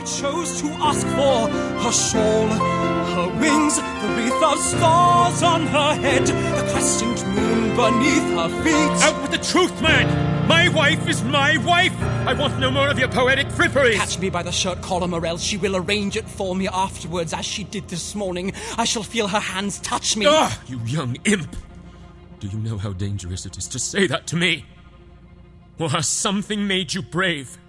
chose to ask for. Her shawl, her wings, the wreath of stars on her head, the crescent moon beneath her feet. Out with the truth, man! My wife is my wife! I want no more of your poetic fripperies! Catch me by the shirt collar, or else she will arrange it for me afterwards, as she did this morning. I shall feel her hands touch me. Ah, you young imp! Do you know how dangerous it is to say that to me? Or has something made you brave?